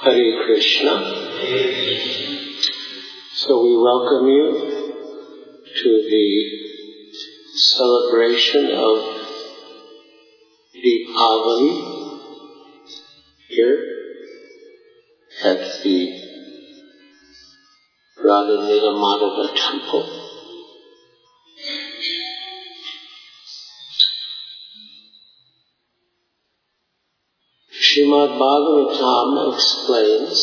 Hare Krishna. So we welcome you to the celebration of Deepavali here at the Radha Madhava Temple. Srimad Bhagavatam explains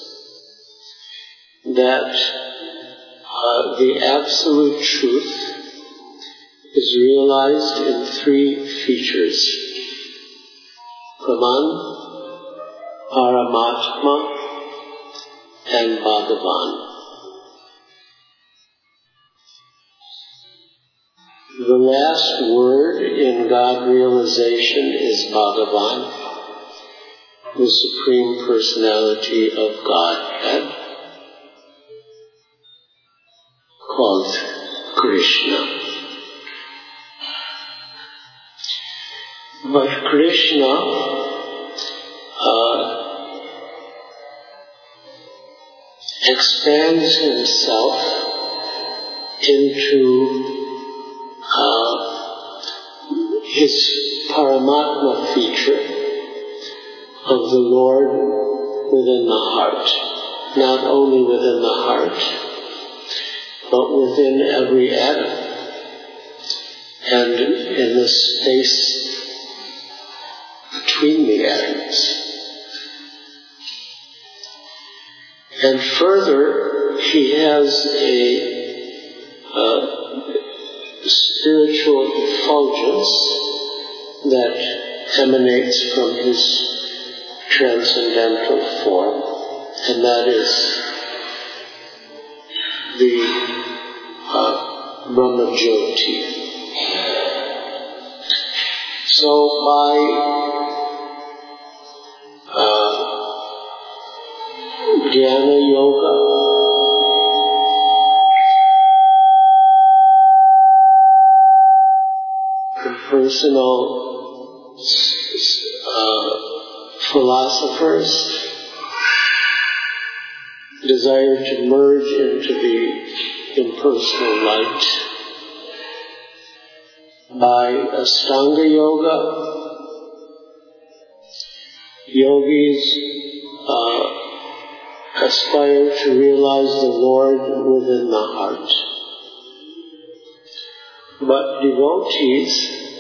that the absolute truth is realized in three features: Brahman, Paramatma, and Bhagavan. The last word in God realization is Bhagavan, the Supreme Personality of Godhead, called Krishna. But Krishna expands himself into his Paramatma feature of the Lord within the heart. Not only within the heart, but within every atom and in the space between the atoms. And further, he has a spiritual effulgence that emanates from his transcendental form, and that is the Brahma-Jyoti. So by Jnana Yoga, the personal philosophers desire to merge into the impersonal light. By Ashtanga Yoga, yogis aspire to realize the Lord within the heart. But devotees,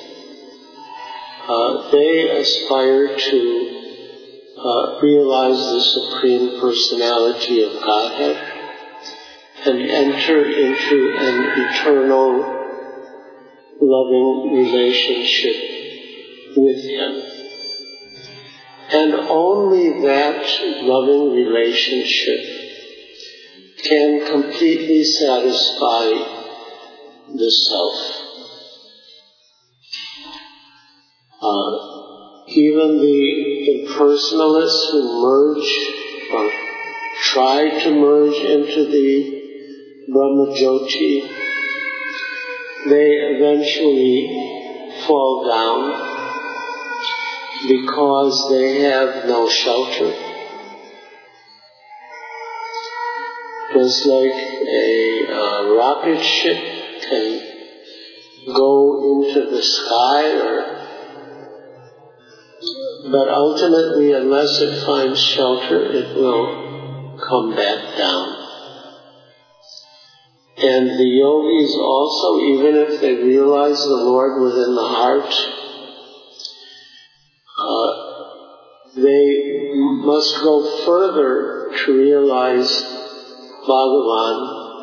they aspire to realize the Supreme Personality of Godhead and enter into an eternal loving relationship with Him. And only that loving relationship can completely satisfy the self. Even the impersonalists who merge or try to merge into the Brahma-Jyoti, they eventually fall down because they have no shelter. Just like a rocket ship can go into the sky, but ultimately, unless it finds shelter, it will come back down. And the yogis also, even if they realize the Lord within the heart, they must go further to realize Bhagavan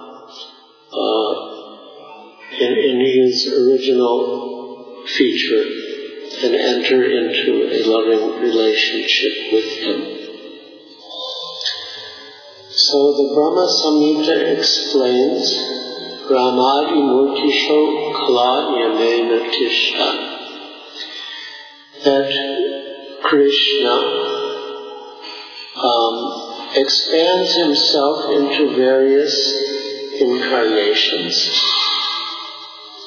in his original feature and enter into a loving relationship with Him. So the Brahma Samhita explains, Brahmadi Murtisho Kala Yamena Tishta, that Krishna expands himself into various incarnations.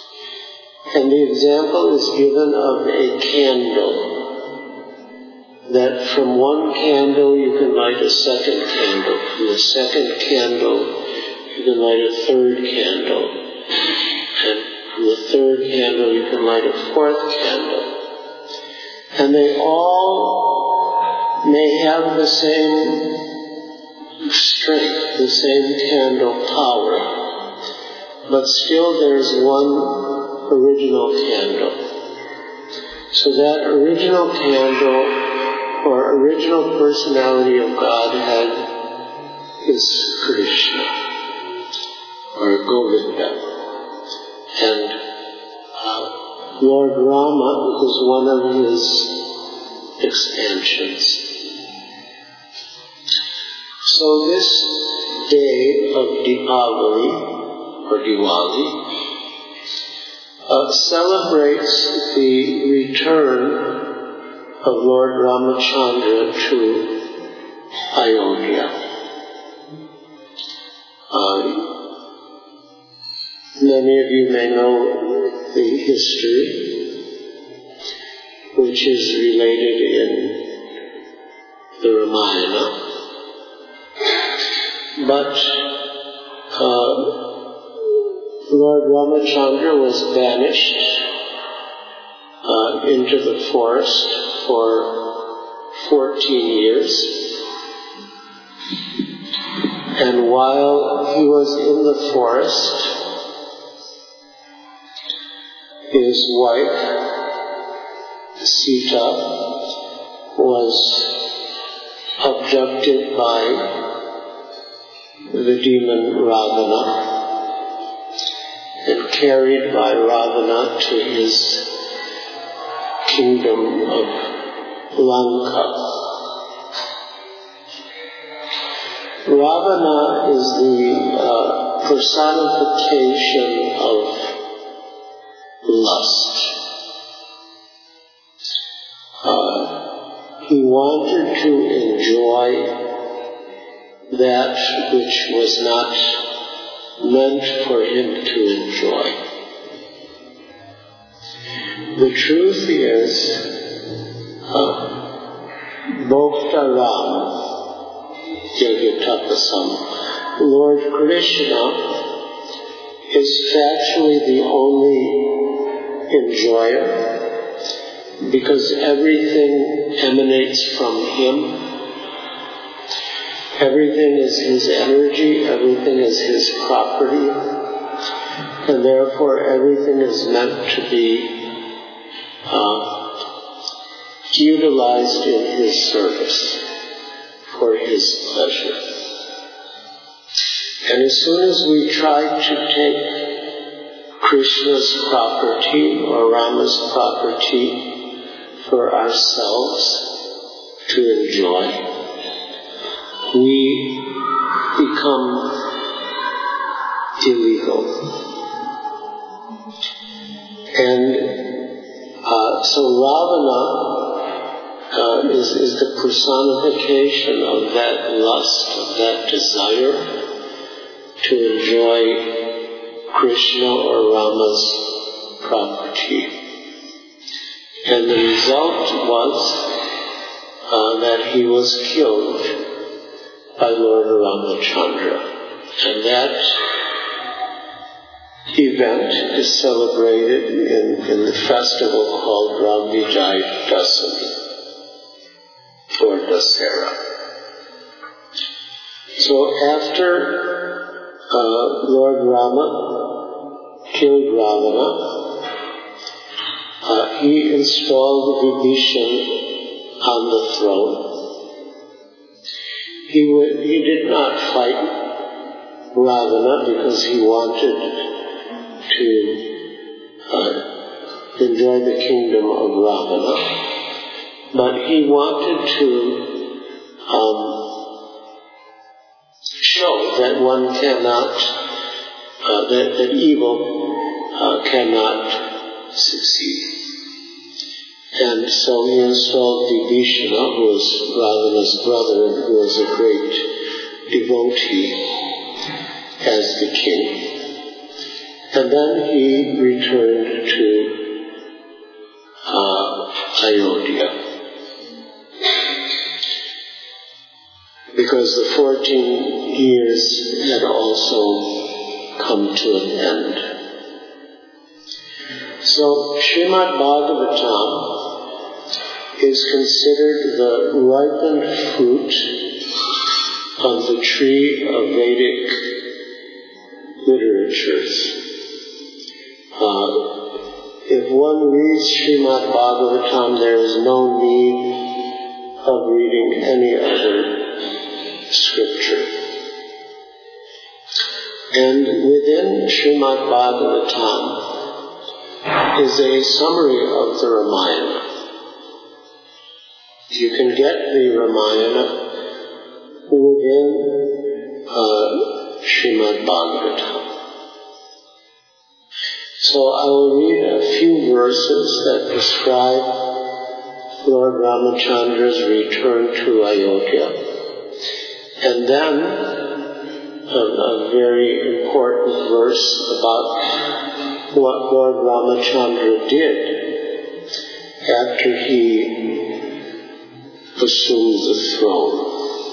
And the example is given of a candle that from one candle you can light a second candle, from the second candle you can light a third candle, and from the third candle you can light a fourth candle. And they all may have the same strength, the same candle power, but still there's one original candle. So that original candle, or original personality of Godhead, is Krishna, or Govinda. And Lord Rama is one of his expansions. So this day of Deepavali, or Diwali, celebrates the return of Lord Ramachandra to Ayodhya. Many of you may know the history, which is related in the Ramayana. But Lord Ramachandra was banished into the forest for 14 years. And while he was in the forest, his wife, Sita, was abducted by the demon Ravana and carried by Ravana to his kingdom of Lanka. Ravana is the personification of lust. He wanted to enjoy that which was not meant for him to enjoy. The truth is, Bhoktaram Jagatapasam, Lord Krishna is actually the only enjoyer, because everything emanates from him. Everything is his energy, everything is his property, and therefore everything is meant to be utilized in his service, for his pleasure. And as soon as we try to take Krishna's property or Rama's property for ourselves to enjoy, we become illegal. And so Ravana is the personification of that lust, of that desire to enjoy Krishna or Rama's property. And the result was that he was killed by Lord Ramachandra. And that event is celebrated in the festival called Ram Vijay Dasami, or Dasera. So after Lord Rama killed Ravana, he installed Vibhishan on the throne. He did not fight Ravana because he wanted to enjoy the kingdom of Ravana, but he wanted to show that one cannot, that evil cannot succeed. And so he installed Vibhishana, who was Ravana's brother and who was a great devotee, as the king. And then he returned to Ayodhya. because the 14 years had also come to an end. So Srimad Bhagavatam is considered the ripened fruit of the tree of Vedic literatures. If one reads Srimad Bhagavatam, there is no need of reading any other scripture. And within Srimad Bhagavatam is a summary of the Ramayana. You can get the Ramayana within Srimad Bhagavatam. So I will read a few verses that describe Lord Ramachandra's return to Ayodhya. And then a very important verse about what Lord Ramachandra did after he assumed the throne.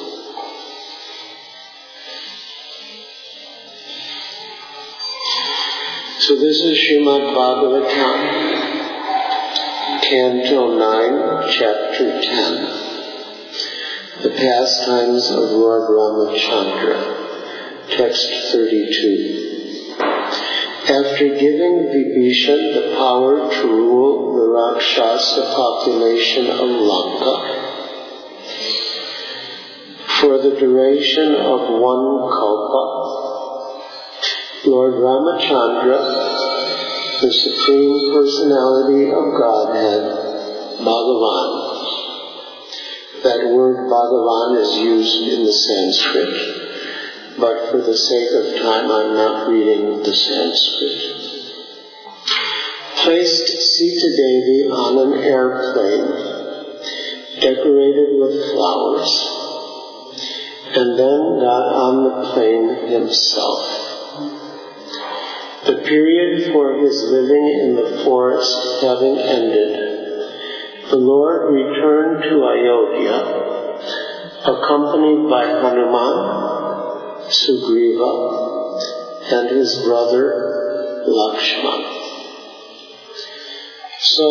So this is Srimad Bhagavatam, Canto 9, Chapter 10, The Pastimes of Lord Ramachandra, Text 32. After giving Vibhishan the power to rule the Rakshasa population of Lanka for the duration of one kalpa, Lord Ramachandra, the Supreme Personality of Godhead, Bhagavan. That word Bhagavan is used in the Sanskrit, but for the sake of time I'm not reading the Sanskrit. Placed Sita Devi on an airplane decorated with flowers, and then got on the plane himself. The period for his living in the forest having ended, the Lord returned to Ayodhya, accompanied by Hanuman, Sugriva, and his brother Lakshman. So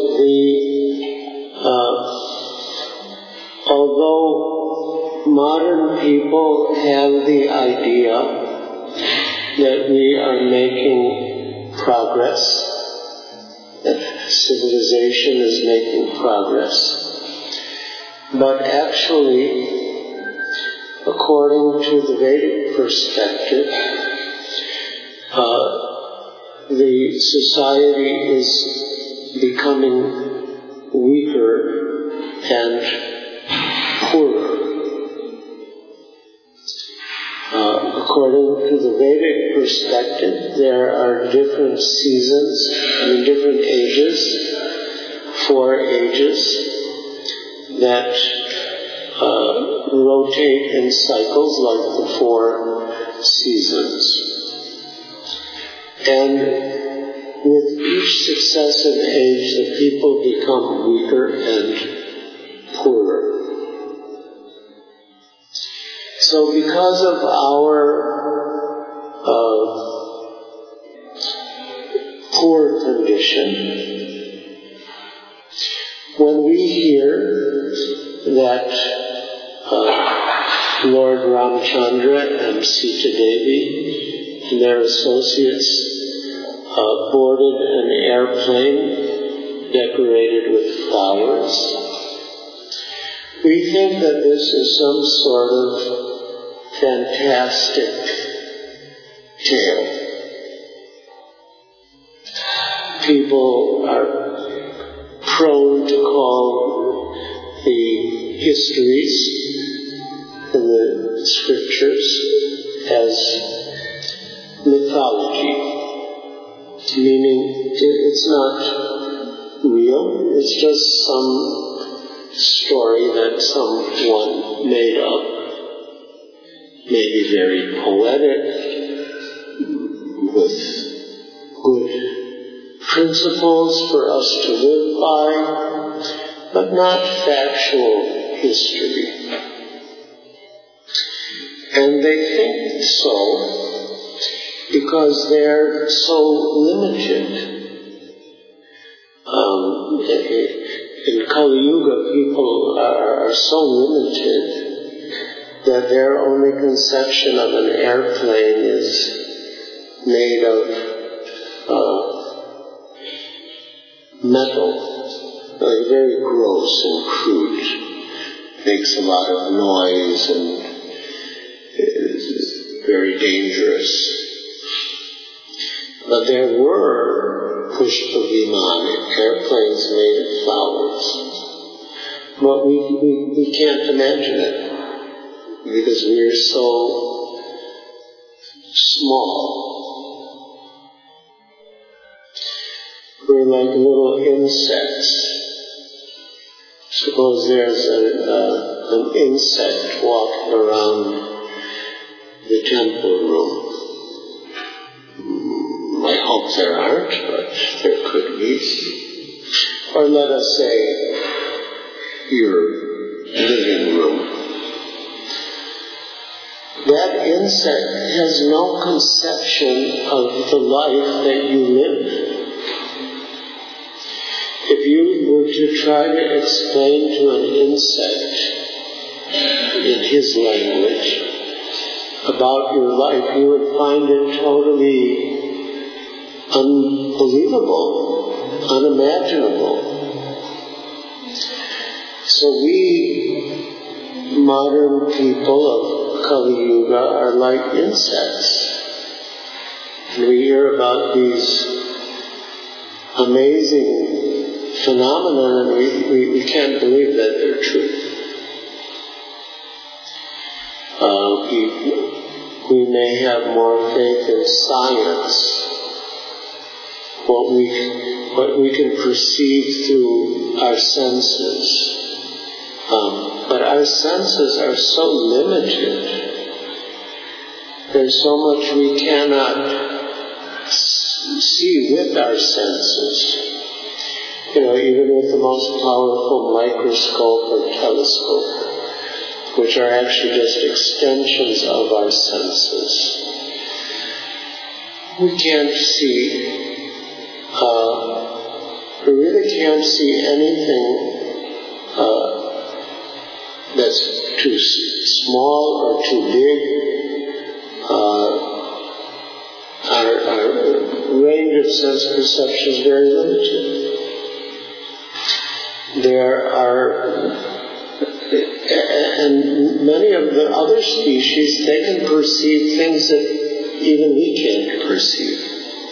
although modern people have the idea that we are making progress, that civilization is making progress. But actually, according to the Vedic perspective, the society is becoming weaker and poorer. According to the Vedic perspective, there are different seasons, different ages, 4 ages, that rotate in cycles like the 4 seasons. And with each successive age, the people become weaker and poorer. So because of our poor condition, when we hear that Lord Ramachandra and Sita Devi and their associates boarded an airplane decorated with flowers, we think that this is some sort of fantastic tale. People are prone to call the histories in the scriptures as mythology, meaning it's not real, it's just some story that someone made up. Maybe very poetic, with good principles for us to live by, but not factual history. And they think so because they're so limited. In Kali Yuga, people are so limited that their only conception of an airplane is made of metal, like very gross and crude. Makes a lot of noise and is very dangerous. But there were Pushpa Viman, airplanes made of flowers. But we can't imagine it because we're so small. We're like little insects. Suppose there's an insect walking around the temple room. I hope there aren't, but there could be. Or let us say your living room. That insect has no conception of the life that you live. If you were to try to explain to an insect in his language about your life, you would find it totally unbelievable, unimaginable. So we modern people of Kali Yuga are like insects. And we hear about these amazing phenomena and we can't believe that they're true. We may have more faith in science, what we can perceive through our senses. But our senses are so limited. There's so much we cannot see with our senses. Even with the most powerful microscope or telescope, which are actually just extensions of our senses. We can't see. We really can't see anything that's too small or too big. Our range of sense perception is very limited. There are, and many of the other species, they can perceive things that even we can't perceive.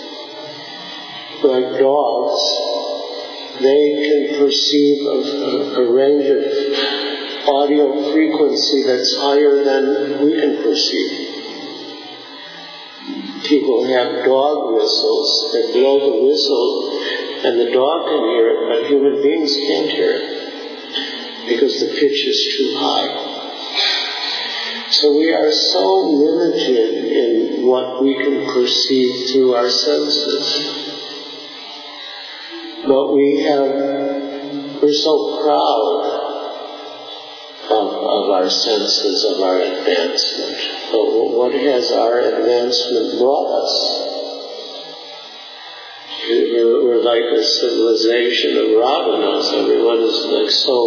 Like dogs, they can perceive a range of audio frequency that's higher than we can perceive. People have dog whistles, they blow the whistle, and the dog can hear it, but human beings can't hear it because the pitch is too high. So we are so limited in what we can perceive through our senses. But we're so proud of our senses, of our advancement. But what has our advancement brought us? We're like a civilization of Ravanas. Everyone is like so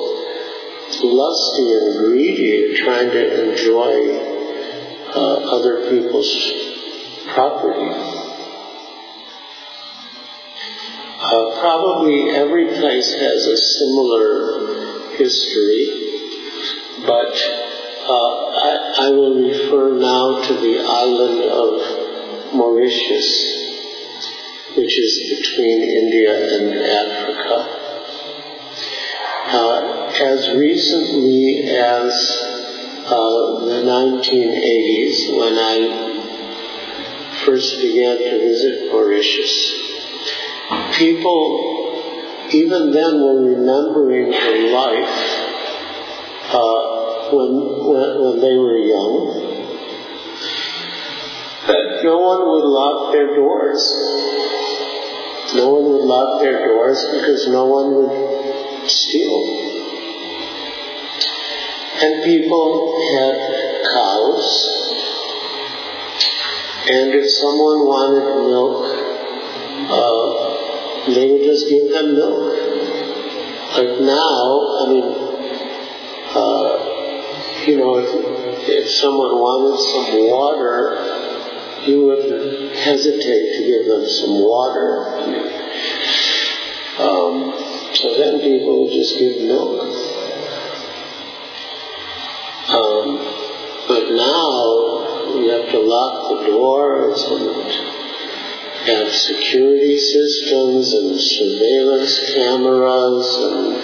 lusty and greedy, trying to enjoy other people's property. Probably every place has a similar history, but I will refer now to the island of Mauritius, which is between India and Africa. As recently as the 1980s, when I first began to visit Mauritius, people even then were remembering her life when they were young, that no one would lock their doors. No one would lock their doors because no one would steal. And people had cows. And if someone wanted milk, they would just give them milk. But now, if someone wanted some water, you wouldn't hesitate to give them some water. So then people would just give milk. But now you have to lock the doors and have security systems and surveillance cameras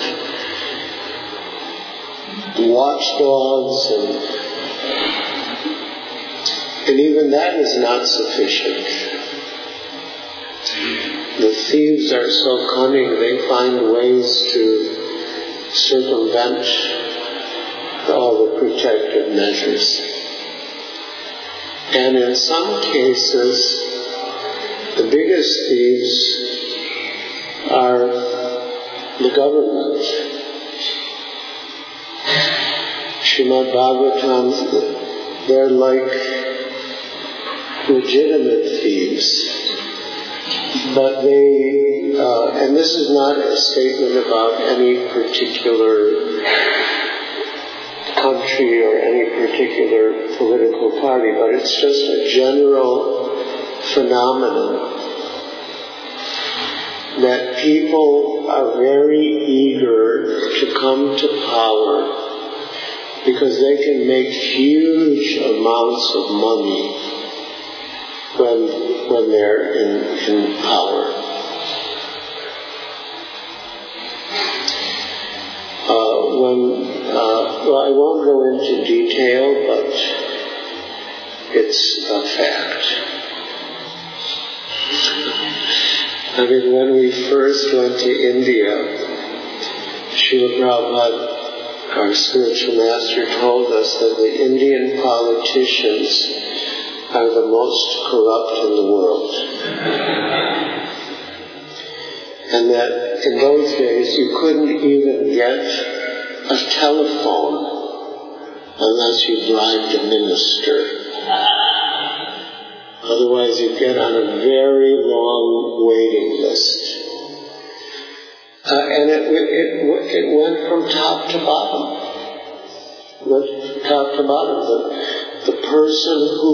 and watchdogs, and even that is not sufficient. The thieves are so cunning, they find ways to circumvent all the protective measures. And in some cases, the biggest thieves are the government. Srimad Bhagavatam, they're like legitimate thieves. But they, and this is not a statement about any particular country or any particular political party, but it's just a general phenomenon that people are very eager to come to power because they can make huge amounts of money when they're in power. I won't go into detail, but it's a fact. When we first went to India, Srila Prabhupada, our spiritual master, told us that the Indian politicians are the most corrupt in the world. And that in those days you couldn't even get a telephone unless you bribed a minister. Otherwise you'd get on a very long waiting list. And it went from top to bottom. The person who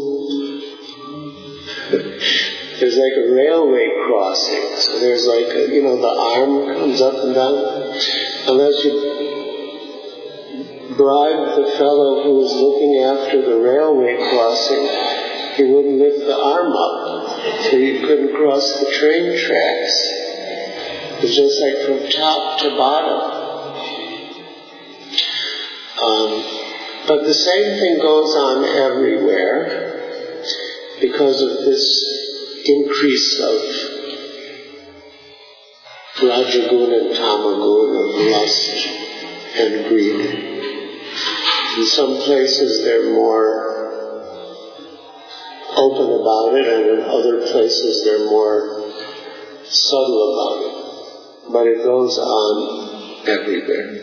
there's like a railway crossing, so there's like the arm comes up and down. Unless you bribe the fellow who was looking after the railway crossing, he wouldn't lift the arm up, so you couldn't cross the train tracks. It's just like from top to bottom. But the same thing goes on everywhere because of this increase of Rajaguna and Tamaguna, of lust and greed. In some places they're more open about it, and in other places they're more subtle about it. But it goes on everywhere.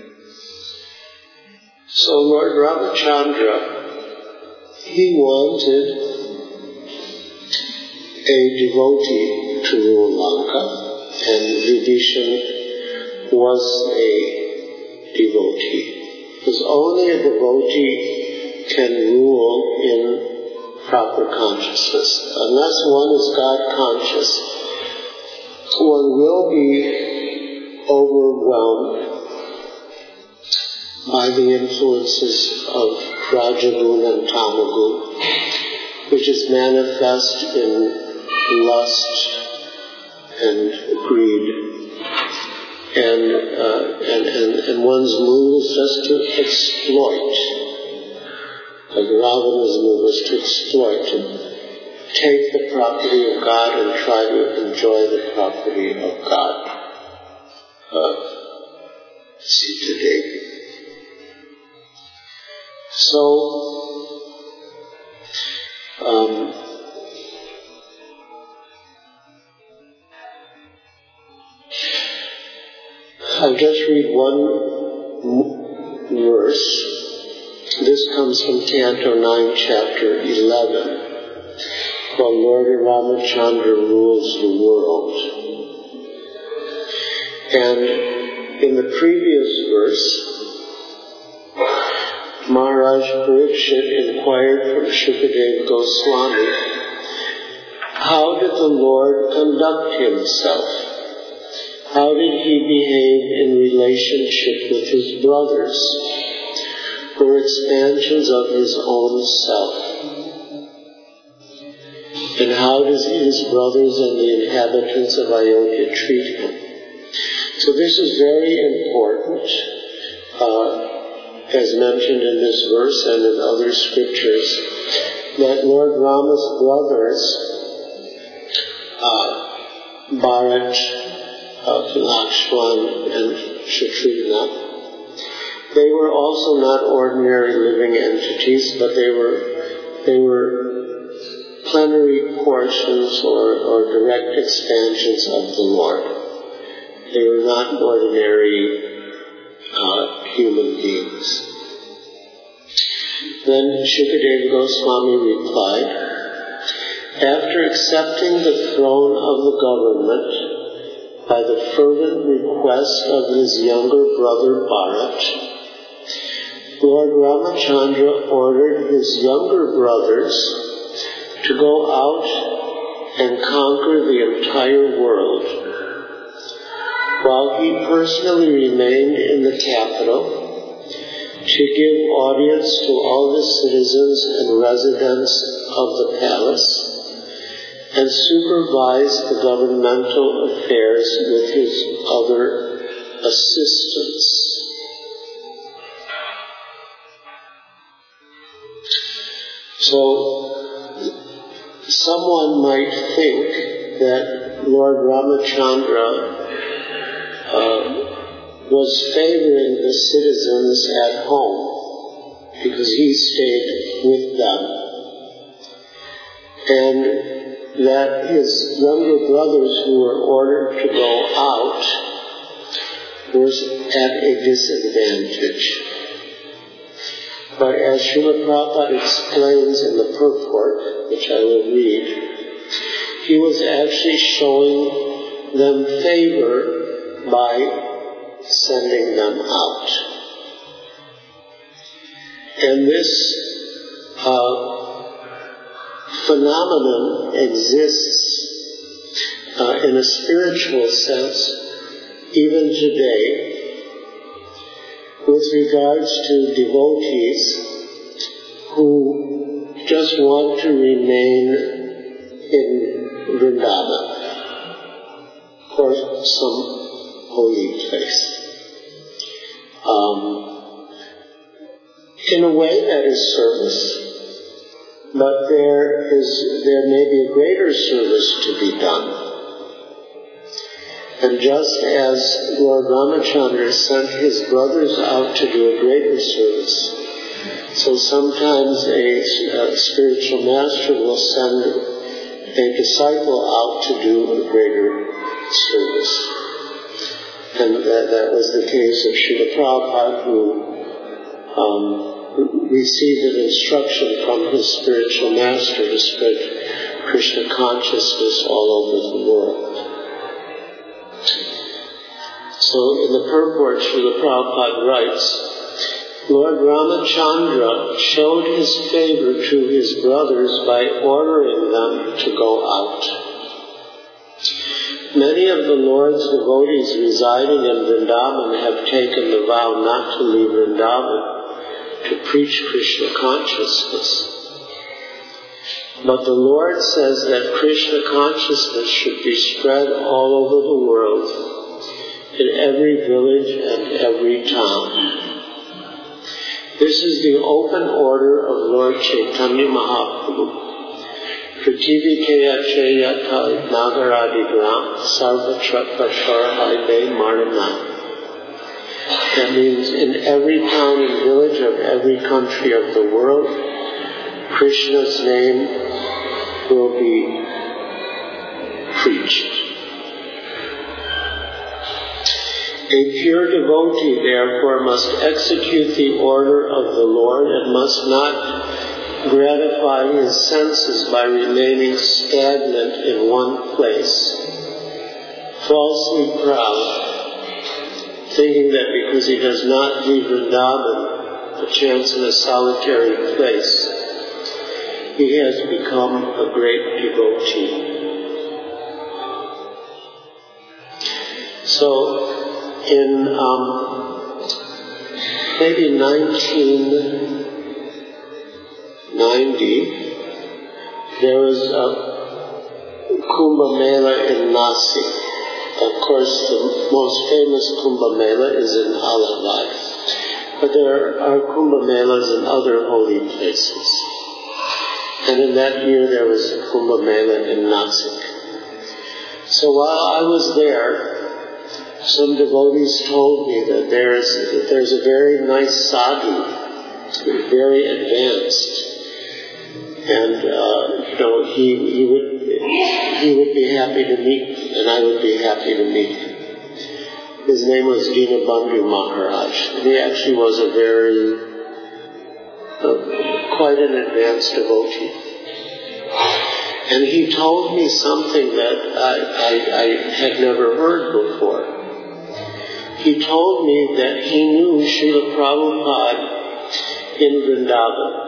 So Lord Ramachandra, he wanted a devotee to rule Lanka, and Vibhishan was a devotee. Because only a devotee can rule in proper consciousness. Unless one is God conscious, one will be overwhelmed by the influences of Rajaguna and Tamaguna, which is manifest in lust and greed, and one's move is just to exploit. Like Ravana's move was to exploit, to take the property of God and try to enjoy the property of God. Sita Devi. So, I'll just read one verse. This comes from Canto 9, Chapter 11, while Lord Ramachandra rules the world. And in the previous verse, Maharaj Parikshit inquired from Shukadeva Goswami, how did the Lord conduct himself? How did he behave in relationship with his brothers, who were expansions of his own self? And how does his brothers and the inhabitants of Ayodhya treat him? So this is very important, as mentioned in this verse and in other scriptures, that Lord Rama's brothers, Bharat, Lakshman, and Shatrugna, they were also not ordinary living entities, but they were plenary portions or direct expansions of the Lord. They were not ordinary human beings. Then Shukadeva Goswami replied, after accepting the throne of the government by the fervent request of his younger brother Bharat, Lord Ramachandra ordered his younger brothers to go out and conquer the entire world, while he personally remained in the capital to give audience to all the citizens and residents of the palace and supervise the governmental affairs with his other assistants. So, someone might think that Lord Ramachandra was favoring the citizens at home because he stayed with them, and that his younger brothers who were ordered to go out were at a disadvantage. But as Srila Prabhupada explains in the purport, which I will read, he was actually showing them favor by sending them out. And this phenomenon exists in a spiritual sense even today with regards to devotees who just want to remain in Vrindavan or some holy place. In a way that is service, but there may be a greater service to be done. And just as Lord Ramachandra sent his brothers out to do a greater service, so sometimes a spiritual master will send a disciple out to do a greater service. And that was the case of Srila Prabhupada, who received an instruction from his spiritual master to spread Krishna consciousness all over the world. So in the purport, Srila Prabhupada writes, Lord Ramachandra showed his favor to his brothers by ordering them to go out. Many of the Lord's devotees residing in Vrindavan have taken the vow not to leave Vrindavan to preach Krishna consciousness. But the Lord says that Krishna consciousness should be spread all over the world, in every village and every town. This is the open order of Lord Chaitanya Mahaprabhu. Prithivikeya Chayata Nagaradigram Sarvatra Pacharahaide Maranam. That means in every town and village of every country of the world, Krishna's name will be preached. A pure devotee, therefore, must execute the order of the Lord and must not gratify his senses by remaining stagnant in one place, falsely proud, thinking that because he does not leave Vrindavan, a chance in a solitary place, he has become a great devotee. So, in maybe 1990, there was a Kumbh Mela in Nasik. Of course, the most famous Kumbh Mela is in Allahabad, but there are Kumbh Melas in other holy places. And in that year, there was a Kumbh Mela in Nasik. So while I was there, some devotees told me that there's a very nice sadhu, very advanced, and he would be happy to meet, and I would be happy to meet. His name was Dinabandhu Maharaj. He actually was quite an advanced devotee. And he told me something that I had never heard before. He told me that he knew Srila Prabhupada in Vrindavan.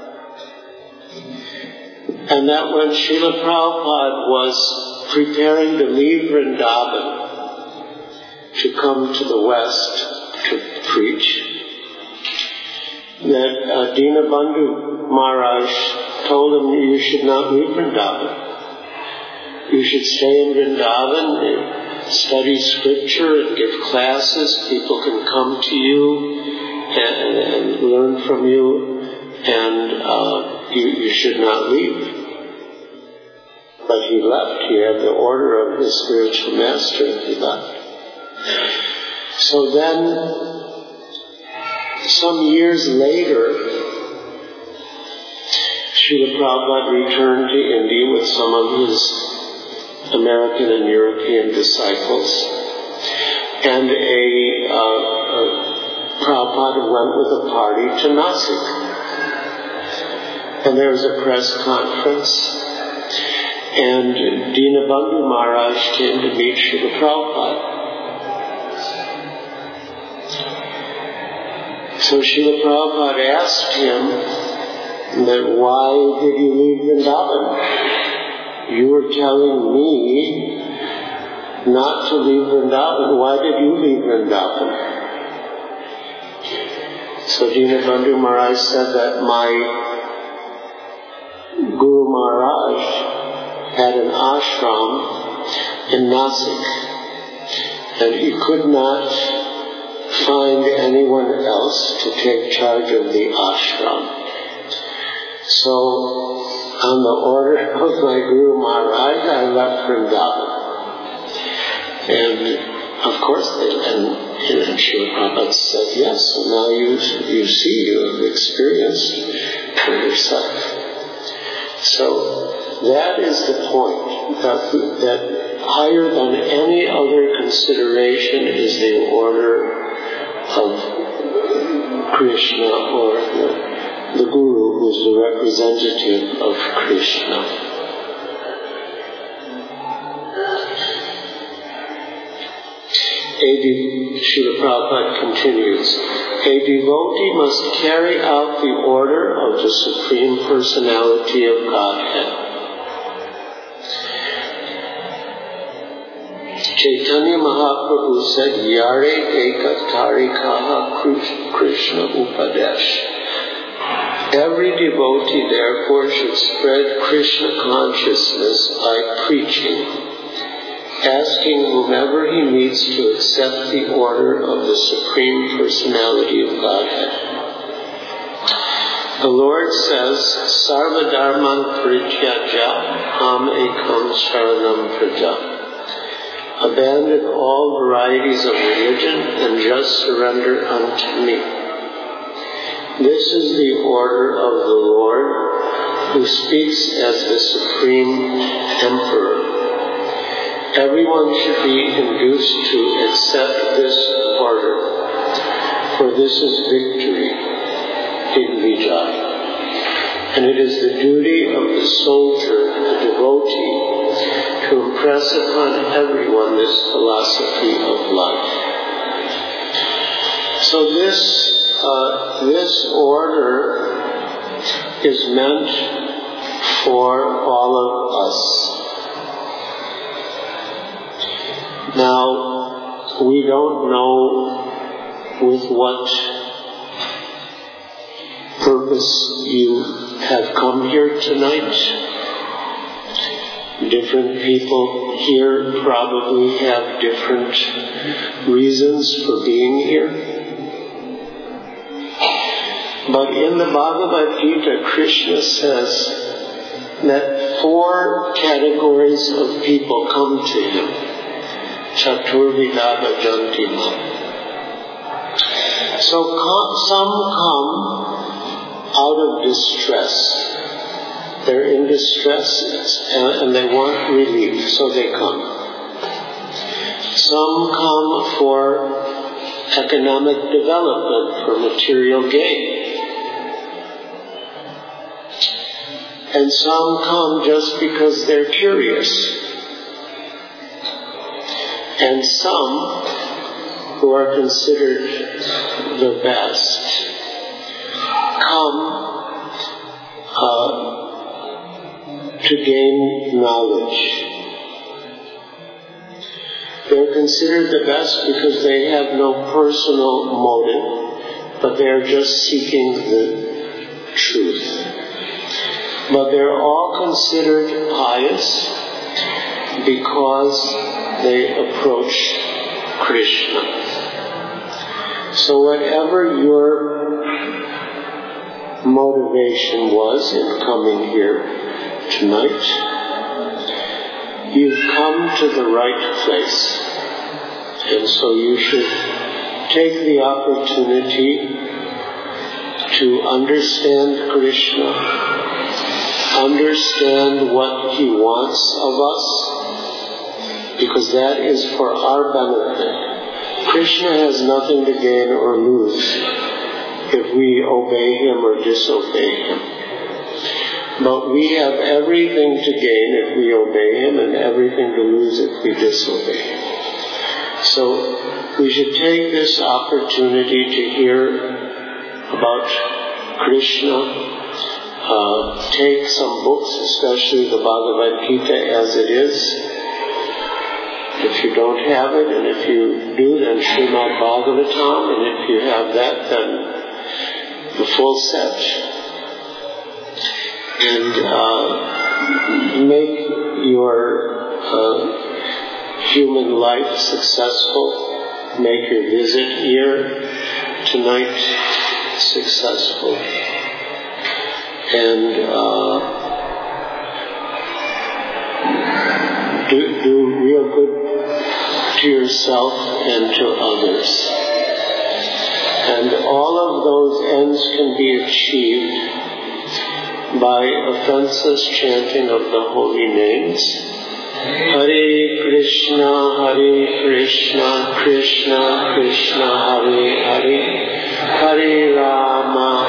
And that when Srila Prabhupada was preparing to leave Vrindavan to come to the West to preach, that Dinabandhu Maharaj told him, you should not leave Vrindavan. You should stay in Vrindavan, study scripture and give classes. People can come to you and learn from you, and you should not leave. But he left. He had the order of his spiritual master, and he left. So then, some years later, Srila Prabhupada returned to India with some of his American and European disciples, and Prabhupada went with a party to Nasik. And there was a press conference, and Dinabandhu Maharaj came to meet Srila Prabhupada. So Srila Prabhupada asked him that why did you leave Vrindavan? You were telling me not to leave Vrindavan. Why did you leave Vrindavan? So Dinabandhu Maharaj said that my Guru Maharaj had an ashram in Nasik, and he could not find anyone else to take charge of the ashram. So, on the order of my Guru Maharaj, I left Vrindavan. And of course, and Srila Prabhupada said, yes, so now you see, you have experienced for yourself. So, that is the point, that higher than any other consideration is the order of Krishna, or the Guru, who is the representative of Krishna. Srila Prabhupada continues, a devotee must carry out the order of the Supreme Personality of Godhead. Chaitanya Mahaprabhu said, Yare Eka Tarikaha Krishna Upadesh. Every devotee, therefore, should spread Krishna consciousness by preaching, asking whomever he meets to accept the order of the Supreme Personality of Godhead. The Lord says, Sarva Dharman Parityaja Ham Ekam Sharanam Praja. Abandon all varieties of religion and just surrender unto me. This is the order of the Lord, who speaks as the Supreme Emperor. Everyone should be induced to accept this order, for this is victory in Vijay. And it is the duty of the soldier, the devotee, to impress upon everyone this philosophy of life. So this order is meant for all of us. Now, we don't know with what purpose you have come here tonight. Different people here probably have different reasons for being here. But in the Bhagavad Gita, Krishna says that 4 categories of people come to him. Chaturvidada Jantima. So some come out of distress. They're in distress and they want relief, so they come. Some come for economic development, for material gain. And some come just because they're curious. And some, who are considered the best, come to gain knowledge. They're considered the best because they have no personal motive, but they're just seeking the truth. But they're all considered pious because they approach Krishna. So whatever your motivation was in coming here tonight, you've come to the right place. And so you should take the opportunity to understand Krishna, understand what he wants of us, because that is for our benefit. Krishna has nothing to gain or lose if we obey him or disobey him. But we have everything to gain if we obey him and everything to lose if we disobey him. So we should take this opportunity to hear about Krishna. Take some books, especially the Bhagavad Gita as it is. If you don't have it, and if you do, then Srimad Bhagavatam, and if you have that, then the full set. And make your human life successful. Make your visit here tonight successful. And do real good to yourself and to others. And all of those ends can be achieved by offenseless chanting of the holy names. Hare Krishna, Krishna Krishna, Hare Hare, Hare Rama,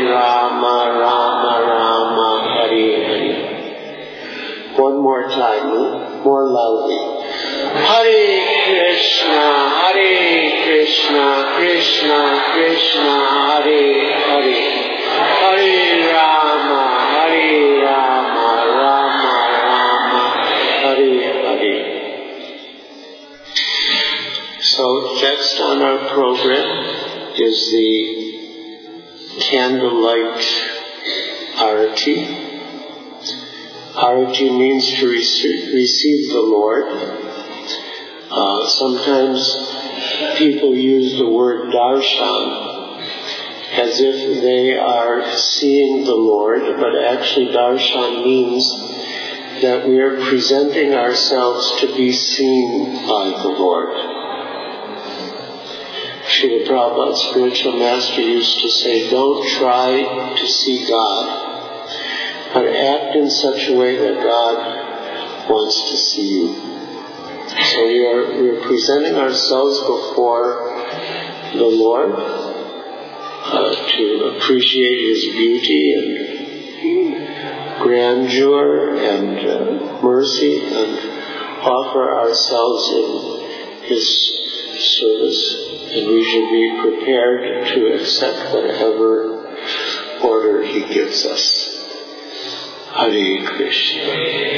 Rama Rama, Hare Hare. One more time, more loudly. Hare Krishna, Krishna Krishna, Hare Hare, Hare Rama, Rama Hare Hare. So next on our program is the candlelight arati. Arati means to receive the Lord. Sometimes people use the word darshan as if they are seeing the Lord, but actually darshan means that we are presenting ourselves to be seen by the Lord. Srila Prabhupada's spiritual master used to say, don't try to see God, but act in such a way that God wants to see you. So we are presenting ourselves before the Lord to appreciate His beauty and grandeur and mercy, and offer ourselves in His service. And we should be prepared to accept whatever order He gives us. Hare Krishna.